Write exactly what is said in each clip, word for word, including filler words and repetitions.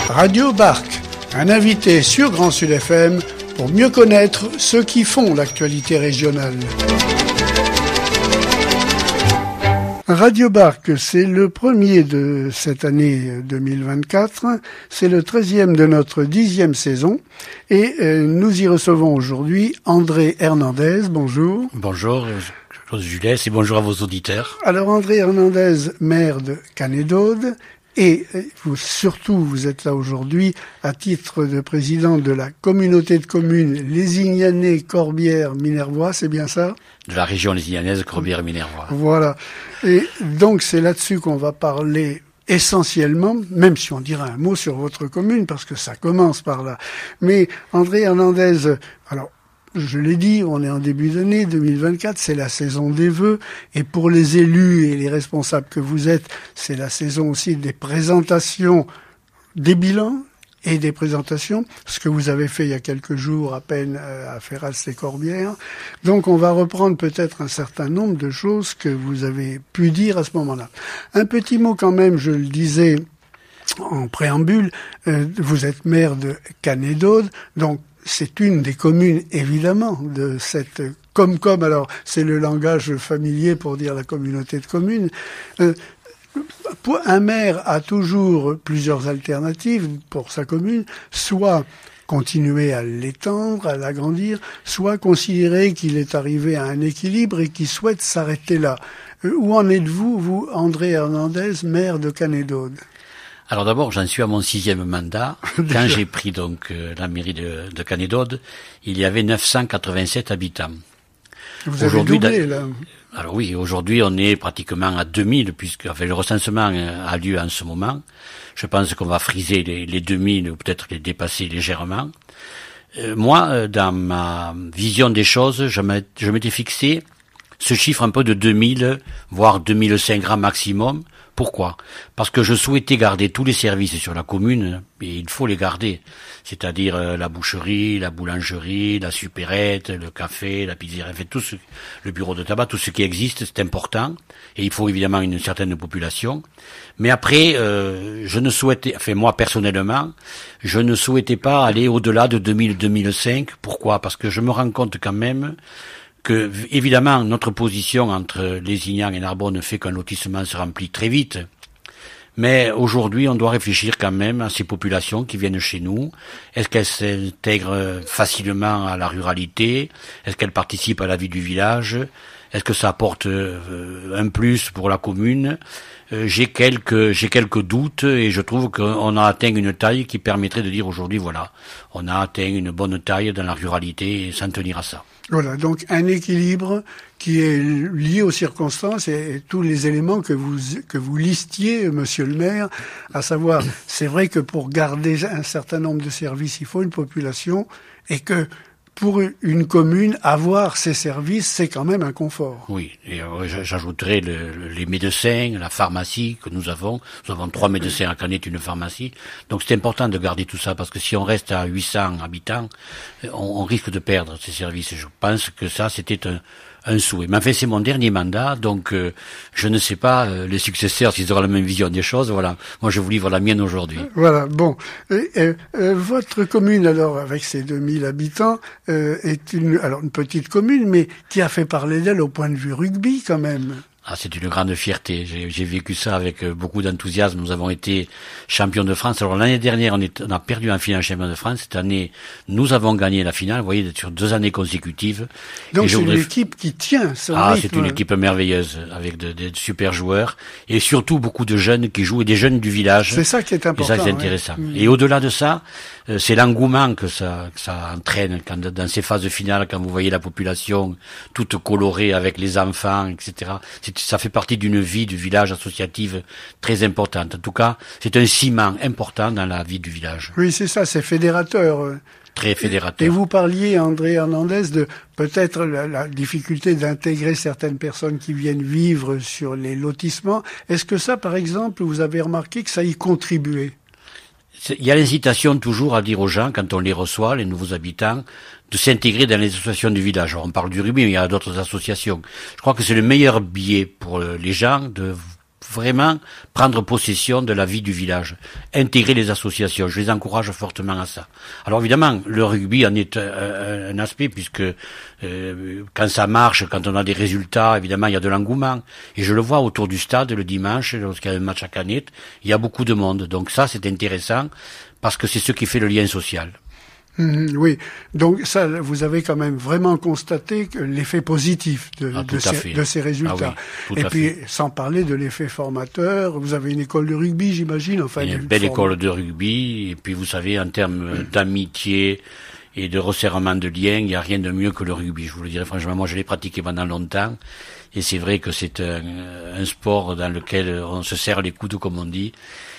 Radio Barque, un invité sur Grand Sud F M pour mieux connaître ceux qui font l'actualité régionale. Radio Barque, c'est le premier de cette année deux mille vingt-quatre, c'est le treizième de notre dixième saison et euh, nous y recevons aujourd'hui André Hernandez, bonjour. Bonjour, Claude Julès et bonjour à vos auditeurs. Alors André Hernandez, maire de Canet-d'Aude, et vous, surtout vous êtes là aujourd'hui à titre de président de la communauté de communes Lézignanais Corbières Minervois, c'est bien ça? De la région lézignanaise Corbières Minervois. Voilà. Et donc c'est là-dessus qu'on va parler essentiellement, même si on dira un mot sur votre commune, parce que ça commence par là. Mais André Hernandez, alors je l'ai dit, on est en début d'année deux mille vingt-quatre, c'est la saison des vœux, et pour les élus et les responsables que vous êtes, c'est la saison aussi des présentations, des bilans et des présentations, ce que vous avez fait il y a quelques jours à peine à Ferrals-les-Corbières. Donc on va reprendre peut-être un certain nombre de choses que vous avez pu dire à ce moment-là. Un petit mot quand même, je le disais en préambule, euh, vous êtes maire de Canet-d'Aude, donc c'est une des communes, évidemment, de cette Comcom. Alors, c'est le langage familier pour dire la communauté de communes. Euh, un maire a toujours plusieurs alternatives pour sa commune, soit continuer à l'étendre, à l'agrandir, soit considérer qu'il est arrivé à un équilibre et qu'il souhaite s'arrêter là. Euh, où en êtes-vous, vous, André Hernandez, maire de Canet-d'Aude ? Alors d'abord, j'en suis à mon sixième mandat. Quand j'ai pris donc euh, la mairie de, de Canet-d'Aude, il y avait neuf cent quatre-vingt-sept habitants. Vous avez doublé, là. Alors oui, aujourd'hui on est pratiquement à deux mille, puisque enfin, le recensement a lieu en ce moment. Je pense qu'on va friser les, les deux mille ou peut-être les dépasser légèrement. Euh, moi, dans ma vision des choses, je m'étais fixé ce chiffre un peu de deux mille, voire deux mille cinq grand maximum. Pourquoi ? Parce que je souhaitais garder tous les services sur la commune, et il faut les garder. C'est-à-dire euh, la boucherie, la boulangerie, la supérette, le café, la pizzeria, fait tout ce, le bureau de tabac, tout ce qui existe, c'est important. Et il faut évidemment une certaine population. Mais après, euh, je ne souhaitais, enfin moi personnellement, je ne souhaitais pas aller au-delà de deux mille, deux mille cinq. Pourquoi ? Parce que je me rends compte quand même que, évidemment, notre position entre Lézignan et Narbonne fait qu'un lotissement se remplit très vite. Mais aujourd'hui, on doit réfléchir quand même à ces populations qui viennent chez nous. Est-ce qu'elles s'intègrent facilement à la ruralité ? Est-ce qu'elles participent à la vie du village ? Est-ce que ça apporte euh, un plus pour la commune ? euh, J'ai quelques, j'ai quelques doutes et je trouve qu'on a atteint une taille qui permettrait de dire aujourd'hui, voilà, on a atteint une bonne taille dans la ruralité et s'en tenir à ça. Voilà, donc un équilibre qui est lié aux circonstances et, et tous les éléments que vous que vous listiez, monsieur le maire, à savoir, c'est vrai que pour garder un certain nombre de services, il faut une population et que pour une commune, avoir ces services, c'est quand même un confort. Oui, et euh, j'ajouterais le, le, les médecins, la pharmacie que nous avons. Nous avons trois médecins à Canet, une pharmacie. Donc c'est important de garder tout ça, parce que si on reste à huit cents habitants, on, on risque de perdre ces services. Je pense que ça, c'était un, un souhait. Mais enfin, c'est mon dernier mandat, donc euh, je ne sais pas, euh, les successeurs, s'ils auront la même vision des choses. Voilà, moi je vous livre la mienne aujourd'hui. Voilà, bon. Et, et, euh, votre commune, alors, avec ses deux mille habitants, euh, est une, alors une petite commune, mais qui a fait parler d'elle au point de vue rugby, quand même. Ah, c'est une grande fierté. J'ai, j'ai vécu ça avec beaucoup d'enthousiasme. Nous avons été champions de France. Alors l'année dernière, on, est, on a perdu en finale champion de France. Cette année, nous avons gagné la finale. Vous voyez, sur deux années consécutives. Donc et c'est voudrais... une équipe qui tient son Ah, rythme. c'est une équipe merveilleuse, avec de, de, de super joueurs. Et surtout beaucoup de jeunes qui jouent, et des jeunes du village. C'est ça qui est important. Et ça, c'est intéressant. Ouais. Et au-delà de ça, c'est l'engouement que ça, que ça entraîne quand, dans ces phases finales, quand vous voyez la population toute colorée avec les enfants, et cetera. C'est, ça fait partie d'une vie du village associative très importante. En tout cas, c'est un ciment important dans la vie du village. Oui, c'est ça, c'est fédérateur. Très fédérateur. Et vous parliez, André Hernandez, de peut-être la, la difficulté d'intégrer certaines personnes qui viennent vivre sur les lotissements. Est-ce que ça, par exemple, vous avez remarqué que ça y contribuait ? Il y a l'incitation toujours à dire aux gens, quand on les reçoit, les nouveaux habitants, de s'intégrer dans les associations du village. Alors, on parle du rugby, mais il y a d'autres associations. Je crois que c'est le meilleur biais pour les gens de vraiment prendre possession de la vie du village, intégrer les associations. Je les encourage fortement à ça. Alors évidemment, le rugby en est un, un aspect, puisque euh, quand ça marche, quand on a des résultats, évidemment, il y a de l'engouement. Et je le vois autour du stade le dimanche, lorsqu'il y a un match à Canet, il y a beaucoup de monde. Donc ça, c'est intéressant, parce que c'est ce qui fait le lien social. Mmh, oui, donc ça, vous avez quand même vraiment constaté que l'effet positif de, ah, de, ces, de ces résultats. Ah oui, et puis, fait. sans parler de l'effet formateur, vous avez une école de rugby, j'imagine. Enfin, une belle forme. école de rugby, et puis vous savez, en termes mmh. d'amitié et de resserrement de liens, il n'y a rien de mieux que le rugby. Je vous le dirais franchement, moi je l'ai pratiqué pendant longtemps, et c'est vrai que c'est un, un sport dans lequel on se serre les coudes, comme on dit,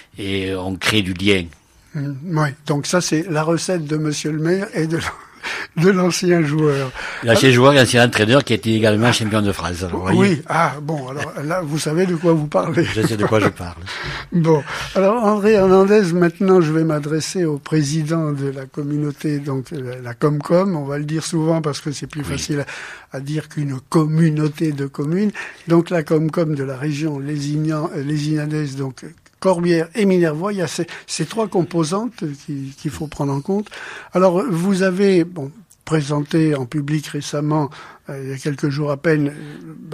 et on crée du lien. Mmh, oui, donc ça c'est la recette de Monsieur le maire et de de l'ancien joueur. L'ancien joueur et l'ancien entraîneur qui était également champion de France. Alors, oui, voyez. ah bon, alors là vous savez de quoi vous parlez. Je sais de quoi je parle. Bon, alors André Hernandez, maintenant je vais m'adresser au président de la communauté, donc la Comcom, on va le dire souvent parce que c'est plus oui. facile à, à dire qu'une communauté de communes. Donc la Comcom de la région Lézignan, Lézignanaise, donc Corbières et Minervois, il y a ces, ces trois composantes qu'il, qu'il faut prendre en compte. Alors, vous avez bon, présenté en public récemment, euh, il y a quelques jours à peine, euh, bah,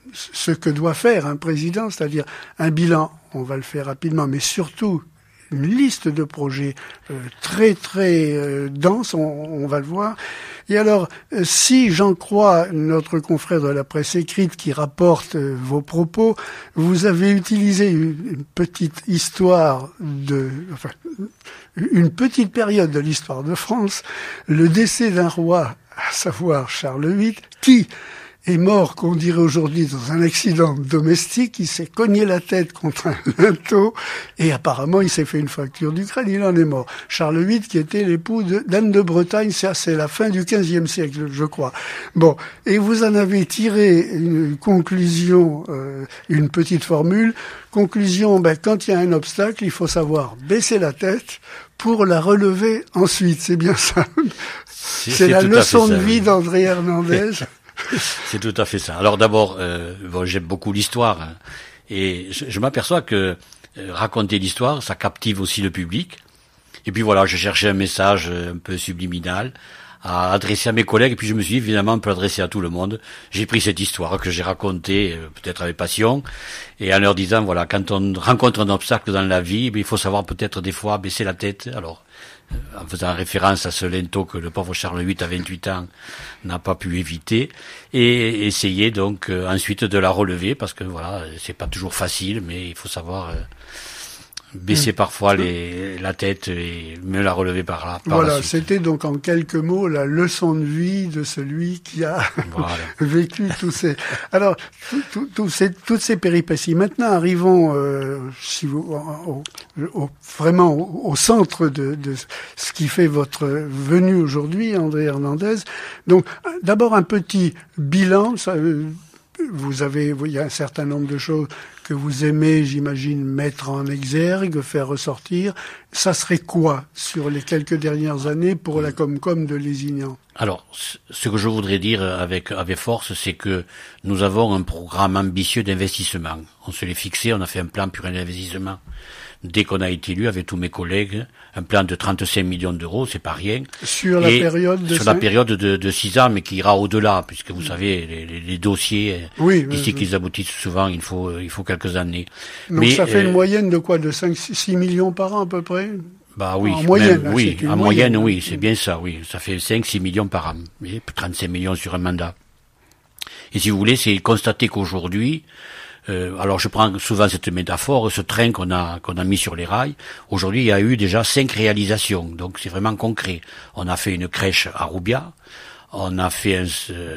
ce que doit faire un président, c'est-à-dire un bilan, on va le faire rapidement, mais surtout une liste de projets euh, très très euh, dense, on, on va le voir. Et alors, euh, si j'en crois notre confrère de la presse écrite qui rapporte euh, vos propos, vous avez utilisé une, une petite histoire de, enfin, une petite période de l'histoire de France, le décès d'un roi, à savoir Charles huit, qui est mort, qu'on dirait aujourd'hui, dans un accident domestique. Il s'est cogné la tête contre un linteau et apparemment il s'est fait une fracture du crâne, il en est mort. Charles huit qui était l'époux de, d'Anne de Bretagne, ça c'est la fin du quinzième siècle, je crois. Bon, et vous en avez tiré une conclusion, euh, une petite formule. Conclusion, ben, quand il y a un obstacle, il faut savoir baisser la tête pour la relever ensuite. C'est bien ça. C'est, c'est, c'est la leçon de vie d'André Hernandez. C'est tout à fait ça. Alors d'abord, euh, bon, j'aime beaucoup l'histoire, hein, et je, je m'aperçois que euh, raconter l'histoire, ça captive aussi le public. Et puis voilà, je cherchais un message un peu subliminal à adresser à mes collègues, et puis je me suis dit, évidemment, on peut l'adresser à tout le monde. J'ai pris cette histoire que j'ai racontée, euh, peut-être avec passion, et en leur disant, voilà, quand on rencontre un obstacle dans la vie, il faut savoir peut-être des fois baisser la tête. Alors, en faisant référence à ce linteau que le pauvre Charles huit à vingt-huit ans n'a pas pu éviter, et essayer donc euh, ensuite de la relever, parce que voilà, c'est pas toujours facile, mais il faut savoir euh, baisser mmh. parfois les, la tête et mieux la relever par là. Par voilà, la suite. C'était donc en quelques mots la leçon de vie de celui qui a voilà. vécu tous ces. Alors, tout, tout, tout ces, toutes ces péripéties. Maintenant, arrivons, euh, si vous, au, au, vraiment au, au centre de, de ce qui fait votre venue aujourd'hui, André Hernandez. Donc, d'abord un petit bilan. Ça, vous avez, il y a un certain nombre de choses que vous aimez, j'imagine, mettre en exergue, faire ressortir. Ça serait quoi sur les quelques dernières années pour la Comcom de Lézignan? Alors, ce que je voudrais dire avec, avec force, c'est que nous avons un programme ambitieux d'investissement. On se l'est fixé, on a fait un plan pluriannuel d'investissement. Dès qu'on a été élu avec tous mes collègues, un plan de trente-cinq millions d'euros, c'est pas rien. Sur la et période de sur la période de, de six ans, mais qui ira au-delà, puisque vous savez, les, les, les dossiers, oui, d'ici oui, qu'ils oui. aboutissent souvent, il faut, il faut quelques années. Donc mais, ça fait euh, une moyenne de quoi? De cinq, six millions par an à peu près? Bah oui, en moyenne, même, oui, en moyenne, moyenne, oui, c'est bien ça, oui. Ça fait cinq, six millions par an. Et trente-cinq millions sur un mandat. Et si vous voulez, c'est constater qu'aujourd'hui, Euh, alors je prends souvent cette métaphore, ce train qu'on a qu'on a mis sur les rails. Aujourd'hui, il y a eu déjà cinq réalisations, donc c'est vraiment concret. On a fait une crèche à Roubiat, on a fait un,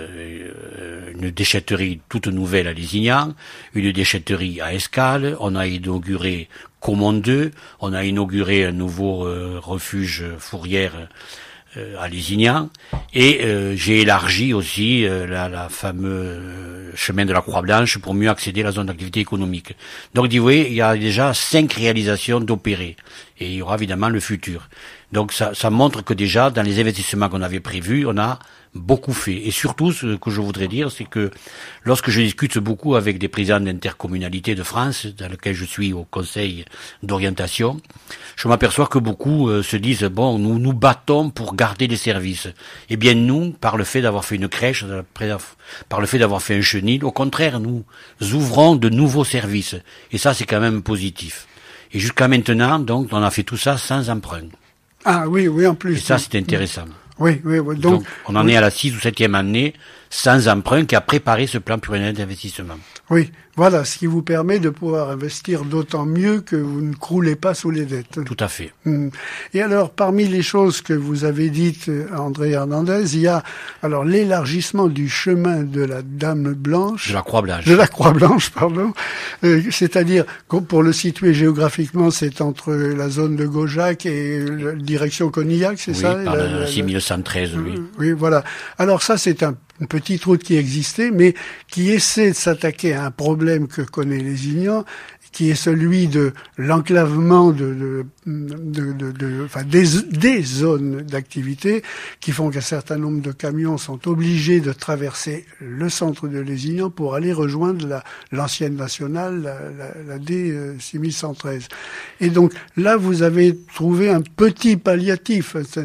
euh, une déchetterie toute nouvelle à Lézignan, une déchetterie à Escales, on a inauguré Caumont deux, on a inauguré un nouveau euh, refuge fourrière euh, à Lézignan, et euh, j'ai élargi aussi euh, la, la fameuse chemin de la Croix-Blanche pour mieux accéder à la zone d'activité économique. Donc, vous voyez, il y a déjà cinq réalisations d'opérées. et il y aura évidemment le futur. Donc ça, ça montre que déjà, dans les investissements qu'on avait prévus, on a beaucoup fait. Et surtout, ce que je voudrais dire, c'est que lorsque je discute beaucoup avec des présidents d'intercommunalités de France, dans lequel je suis au conseil d'orientation, je m'aperçois que beaucoup euh, se disent, bon, nous nous battons pour garder des services. Eh bien, nous, par le fait d'avoir fait une crèche, par le fait d'avoir fait un chenil, au contraire, nous ouvrons de nouveaux services. Et ça, c'est quand même positif. Et jusqu'à maintenant, donc, on a fait tout ça sans emprunt. Ah oui, oui, en plus. Et ça, c'est intéressant. Oui, oui, oui. Donc, Donc, on en oui. est à la sixième ou septième année sans emprunt qui a préparé ce plan pluriannuel d'investissement. Oui, voilà, ce qui vous permet de pouvoir investir d'autant mieux que vous ne croulez pas sous les dettes. Tout à fait. Et alors, parmi les choses que vous avez dites, André Hernandez, il y a alors l'élargissement du chemin de la Dame Blanche. De la Croix Blanche. De la Croix Blanche, pardon. Euh, c'est-à-dire, pour le situer géographiquement, c'est entre la zone de Gaujac et la direction Conillac, c'est oui, ça? Par la, le la, six mille cent treize, la, oui. Oui, voilà. Alors ça, c'est un une petite route qui existait, mais qui essaie de s'attaquer à un problème que connaît Lézignan, qui est celui de l'enclavement de, de, de, de, de enfin des, des zones d'activité, qui font qu'un certain nombre de camions sont obligés de traverser le centre de Lézignan pour aller rejoindre la, l'ancienne nationale, la, la, la D six mille cent treize. Et donc là, vous avez trouvé un petit palliatif. Ça,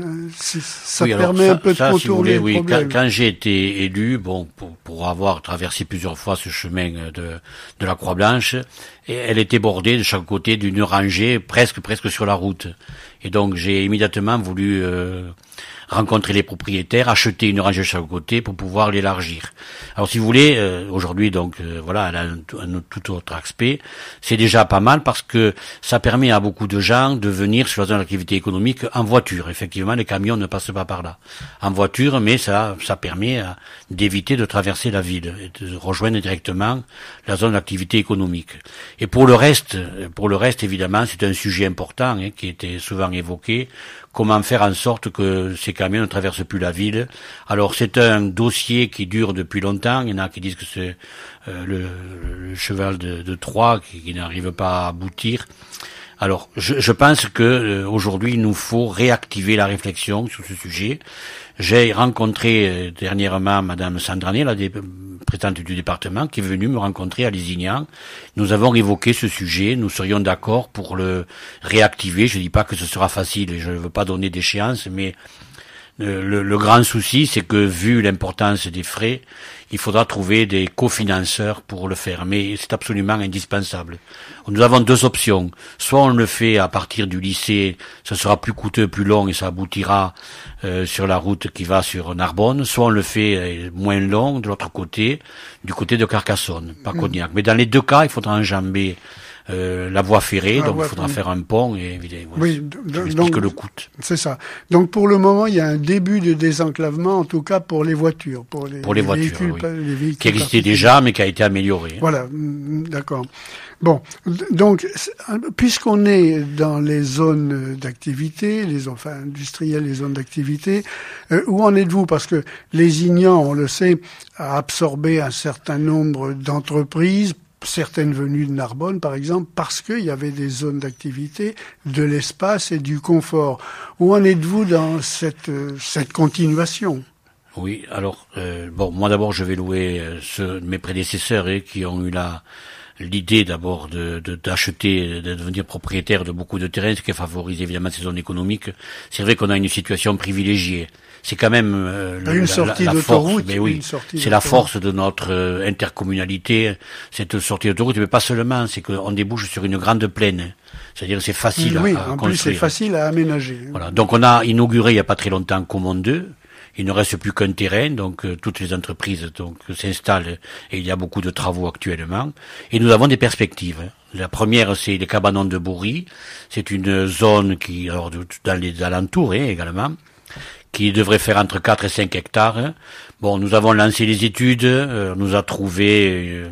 ça oui, permet ça, un peu de ça, contourner si vous voulez, le oui, problème. Quand, quand j'ai été élu, bon, pour, pour avoir traversé plusieurs fois ce chemin de, de la Croix-Blanche, et elle était bordée de chaque côté d'une rangée presque presque sur la route. Et donc j'ai immédiatement voulu euh, rencontrer les propriétaires, acheter une rangée de chaque côté pour pouvoir l'élargir. Alors si vous voulez, euh, aujourd'hui donc euh, voilà, elle a un, un tout autre aspect. C'est déjà pas mal parce que ça permet à beaucoup de gens de venir sur la zone d'activité économique en voiture. Effectivement, les camions ne passent pas par là en voiture, mais ça ça permet à, d'éviter de traverser la ville et de rejoindre directement la zone d'activité économique. Et pour le reste, pour le reste évidemment, c'est un sujet important hein, qui était souvent évoqué. Comment faire en sorte que ces camions ne traversent plus la ville. Alors c'est un dossier qui dure depuis longtemps. Il y en a qui disent que c'est euh, le, le cheval de, de Troie qui, qui n'arrive pas à aboutir. Alors je, je pense que euh, aujourd'hui il nous faut réactiver la réflexion sur ce sujet. J'ai rencontré euh, dernièrement Madame Sandrané, la dé- présidente du département, qui est venue me rencontrer à Lézignan. Nous avons évoqué ce sujet, nous serions d'accord pour le réactiver. Je dis pas que ce sera facile, et je ne veux pas donner d'échéance, mais euh, le, le grand souci, c'est que vu l'importance des frais, il faudra trouver des cofinanceurs pour le faire, mais c'est absolument indispensable. Nous avons deux options. Soit on le fait à partir du lycée, ce sera plus coûteux, plus long et ça aboutira euh, sur la route qui va sur Narbonne. Soit on le fait euh, moins long de l'autre côté, du côté de Carcassonne, par Cognac. Mais dans les deux cas, il faudra enjamber Euh, la voie ferrée, ah, donc ouais, il faudra oui. faire un pont et évidemment, oui, je donc que le coût. C'est ça. Donc pour le moment, il y a un début de désenclavement, en tout cas pour les voitures, pour les, pour les, les voitures, véhicules, oui. les véhicules qui existait déjà, mais qui a été amélioré. Voilà, d'accord. Bon, donc puisqu'on est dans les zones d'activité, les enfin industrielles, les zones d'activité, euh, où en êtes-vous? Parce que Lézignan, on le sait, a absorbé un certain nombre d'entreprises, certaines venues de Narbonne, par exemple, parce qu'il y avait des zones d'activité, de l'espace et du confort. Où en êtes-vous dans cette, cette continuation? Oui, alors, euh, bon, moi d'abord, je vais louer euh, ceux, mes prédécesseurs hein, qui ont eu la l'idée d'abord de, de d'acheter, de devenir propriétaire de beaucoup de terrains, ce qui favorise évidemment ces zones économiques. C'est vrai qu'on a une situation privilégiée. C'est quand même euh, une la, sortie la, la d'autoroute, force, mais oui, c'est la force de notre euh, intercommunalité, cette sortie d'autoroute, mais pas seulement, c'est qu'on débouche sur une grande plaine. C'est-à-dire c'est facile oui, à, à en construire. plus c'est facile à aménager. Voilà. Donc on a inauguré il y a pas très longtemps Comont deux. Il ne reste plus qu'un terrain, donc euh, toutes les entreprises donc s'installent et il y a beaucoup de travaux actuellement. Et nous avons des perspectives. La première, c'est les cabanons de Bourry. C'est une zone qui, alors dans les alentours hein, également, qui devrait faire entre quatre et cinq hectares. Bon, nous avons lancé les études, euh, nous a trouvé euh,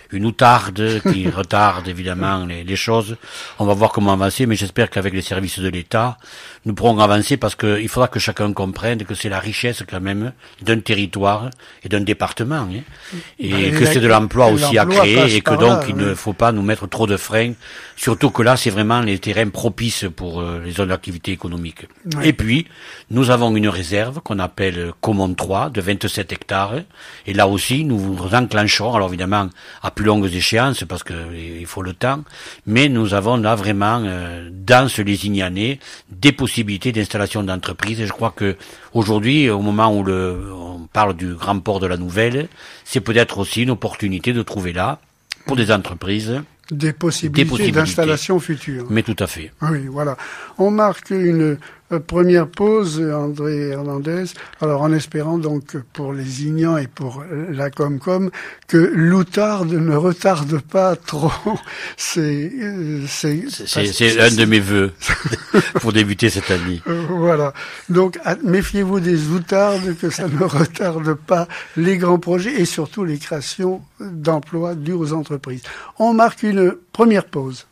une outarde qui retarde évidemment les, les choses. On va voir comment avancer, mais j'espère qu'avec les services de l'État, nous pourrons avancer parce que il faudra que chacun comprenne que c'est la richesse quand même d'un territoire et d'un département, hein, et et que c'est de l'emploi aussi à créer et que donc là, il oui. ne faut pas nous mettre trop de freins, surtout que là c'est vraiment les terrains propices pour euh, les zones d'activité économique. Oui. Et puis nous avons une réserve qu'on appelle Comont trois de vingt-sept hectares et là aussi nous enclencherons, alors évidemment à plus longues échéances parce que il faut le temps, mais nous avons là vraiment euh, dans ce Lézignanais des possibilités d'installation d'entreprises et je crois que aujourd'hui, au moment où le, on parle du grand port de la Nouvelle, c'est peut-être aussi une opportunité de trouver là, pour des entreprises, des possibilités, des possibilités d'installation future. Mais tout à fait. Oui, voilà. On marque une euh, première pause, André Hernandez, alors en espérant donc pour les Ignans et pour la Comcom que l'outarde ne retarde pas trop. C'est euh, c'est c'est, c'est un de mes vœux pour débuter cette année. Euh, voilà. Donc à, méfiez-vous des outardes, que ça ne retarde pas les grands projets et surtout les créations d'emplois dus aux entreprises. On marque une première pause.